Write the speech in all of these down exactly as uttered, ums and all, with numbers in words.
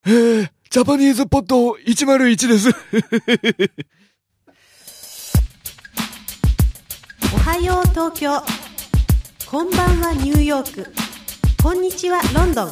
えー、ジャパニーズポットいちまるいちです。 おはよう東京。こんばんはニューヨーク。こんにちはロンドン。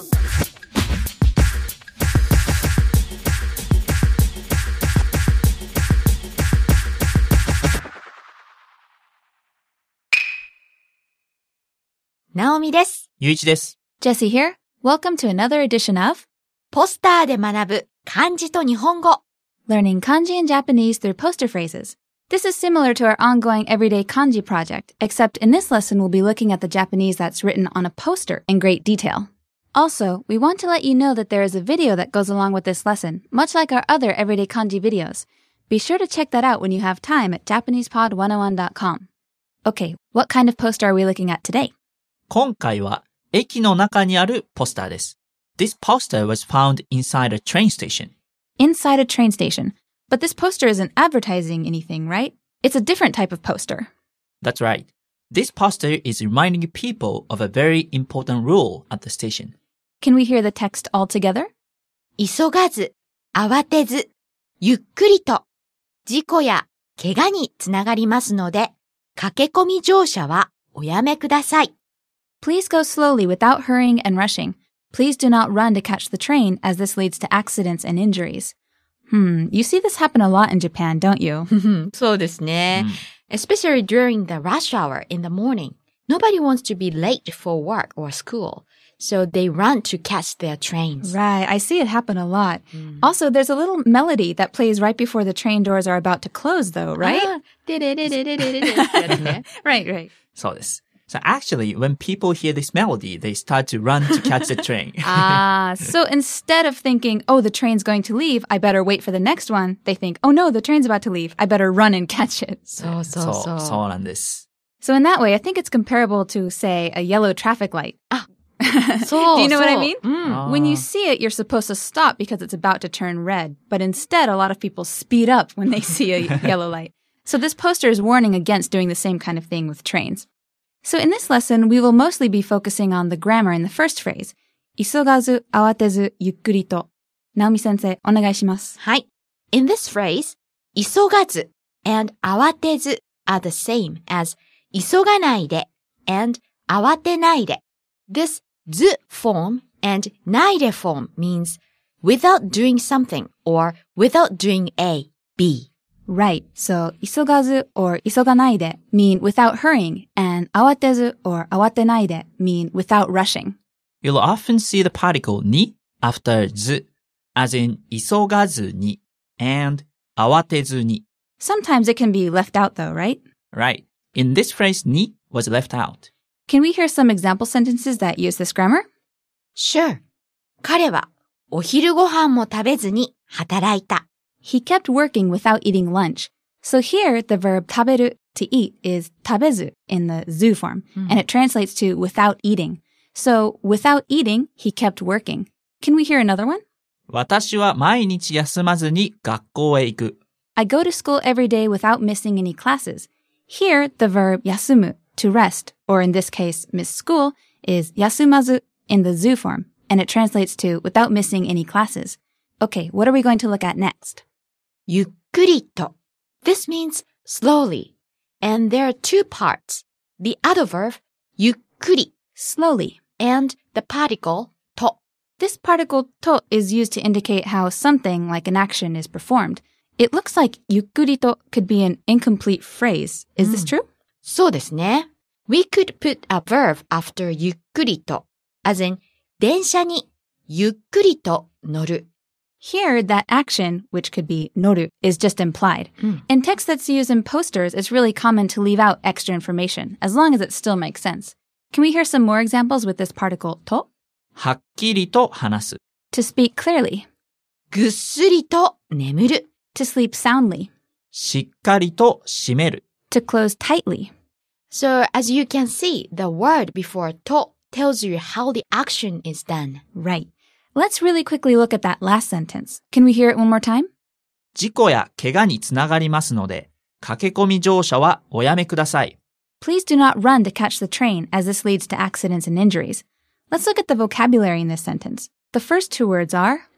ナオミです。 ゆういちです。 Jessie here. Welcome to another edition of ポスターで学ぶ漢字と日本語 Learning Kanji in Japanese through poster phrases. This is similar to our ongoing everyday kanji project, except in this lesson we'll be looking at the Japanese that's written on a poster in great detail. Also, we want to let you know that there is a video that goes along with this lesson, much like our other everyday kanji videos. Be sure to check that out when you have time at japanese pod one oh one dot com. Okay, what kind of poster are we looking at today? 今回は駅の中にあるポスターです。This poster was found inside a train station. Inside a train station. But this poster isn't advertising anything, right? It's a different type of poster. That's right. This poster is reminding people of a very important rule at the station. Can we hear the text all together? 急がず、慌てず、ゆっくりと、事故や怪我につながりますので、駆け込み乗車はおやめください。 Please go slowly without hurrying and rushing. Please do not run to catch the train as this leads to accidents and injuries. Hmm, you see this happen a lot in Japan, don't you? そうですね。Especially during the rush hour in the morning. Nobody wants to be late for work or school, so they run to catch their trains. Right, I see it happen a lot. Mm. Also, there's a little melody that plays right before the train doors are about to close, though, right? Right, right. そうです。So actually, when people hear this melody, they start to run to catch the train. Ah, so instead of thinking, oh, the train's going to leave, I better wait for the next one, they think, oh no, the train's about to leave, I better run and catch it. そうそうそう。 そうなんです。 So in that way, I think it's comparable to, say, a yellow traffic light. あ、そう。 Do you know what I mean? うん。 When you see it, you're supposed to stop because it's about to turn red. But instead, a lot of people speed up when they see a yellow light. So this poster is warning against doing the same kind of thing with trains. So in this lesson, we will mostly be focusing on the grammar in the first phrase. 急がず、慌てず、ゆっくりと。Naomi sensei, お願いします。 はい。In this phrase, 急がず and 慌てず are the same as 急がないで and 慌てないで。This ず form and ないで form means without doing something or without doing A, B. Right. So, 急がず or 急がないで mean without hurrying, and 慌てず or 慌てないで mean without rushing. You'll often see the particle に after ず, as in 急がずに and 慌てずに. Sometimes it can be left out though, right? Right. In this phrase, に was left out. Can we hear some example sentences that use this grammar? Sure. 彼はお昼ご飯も食べずに働いた。 He kept working without eating lunch. So here, the verb 食べる to eat is 食べず in the zu form, mm. and it translates to without eating. So without eating, he kept working. Can we hear another one? 私は毎日休まずに学校へ行く。 I go to school every day without missing any classes. Here, the verb 休む to rest, or in this case, miss school, is 休まず in the zu form, and it translates to without missing any classes. Okay, what are we going to look at next? ゆっくりと. This means slowly. And there are two parts. The other verb, ゆっくり, slowly, and the particle, と. This particle, と, is used to indicate how something, like an action, is performed. It looks like ゆっくりと could be an incomplete phrase. Is this true? そうですね. We could put a verb after ゆっくりと, as in, 電車にゆっくりと乗る. Here, that action, which could be noru, is just implied. Mm. In text that's used in posters, it's really common to leave out extra information, as long as it still makes sense. Can we hear some more examples with this particle, to? はっきりと話す。 To speak clearly. ぐっすりと眠る。 To sleep soundly. しっかりと閉める。 To close tightly. So, as you can see, the word before と tells you how the action is done. Right. Let's really quickly look at that last sentence. Can we hear it one more time? 事故や怪我につながりますので、駆け込み乗車はおやめください。 Please do not run to catch the train, as this leads to accidents and injuries. Let's look at the vocabulary in this sentence. The first two words are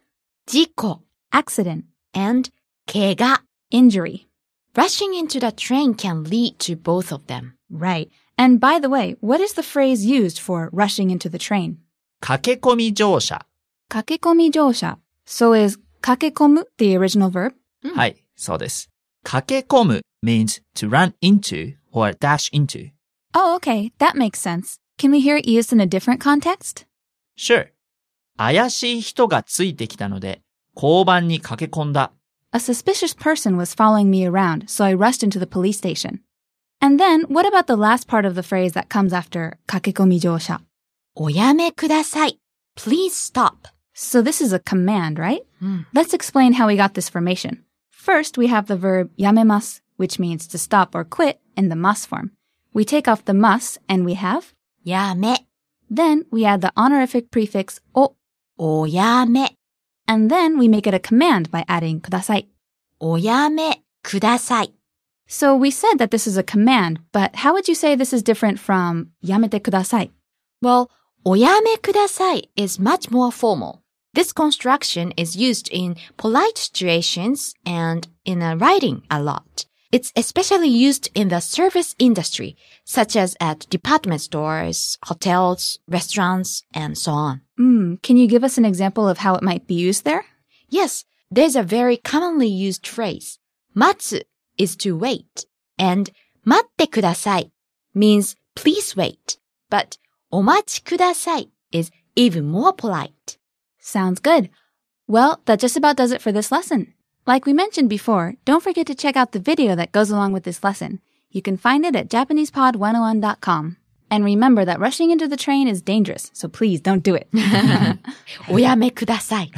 事故 accident, and 怪我 injury. Rushing into the train can lead to both of them. Right. And by the way, what is the phrase used for rushing into the train? 駆け込み乗車。 駆け込み乗車. So is 駆け込む the original verb? はい、そうです。駆け込む means to run into or dash into. Oh, okay. That makes sense. Can we hear it used in a different context? Sure. 怪しい人がついてきたので、交番に駆け込んだ。 A suspicious person was following me around, so I rushed into the police station. And then, what about the last part of the phrase that comes after 駆け込み乗車? おやめください. Please stop. So this is a command, right? Mm. Let's explain how we got this formation. First, we have the verb やめます, which means to stop or quit in the mas form. We take off the mas and we have やめ Then we add the honorific prefix おおやめ and then we make it a command by adding ください. おやめください. So we said that this is a command, but how would you say this is different from やめてください? Well, おやめください is much more formal. This construction is used in polite situations and in a writing a lot. It's especially used in the service industry, such as at department stores, hotels, restaurants, and so on. Mm, can you give us an example of how it might be used there? Yes, there's a very commonly used phrase. 待つ is to wait, and 待ってください means please wait. But お待ちください is even more polite. Sounds good. Well, that just about does it for this lesson. Like we mentioned before, don't forget to check out the video that goes along with this lesson. You can find it at japanese pod one oh one dot com. And remember that rushing into the train is dangerous, so please don't do it. おやめください.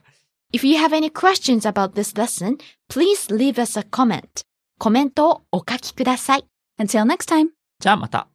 If you have any questions about this lesson, please leave us a comment. コメントをお書きください. Until next time. じゃあまた。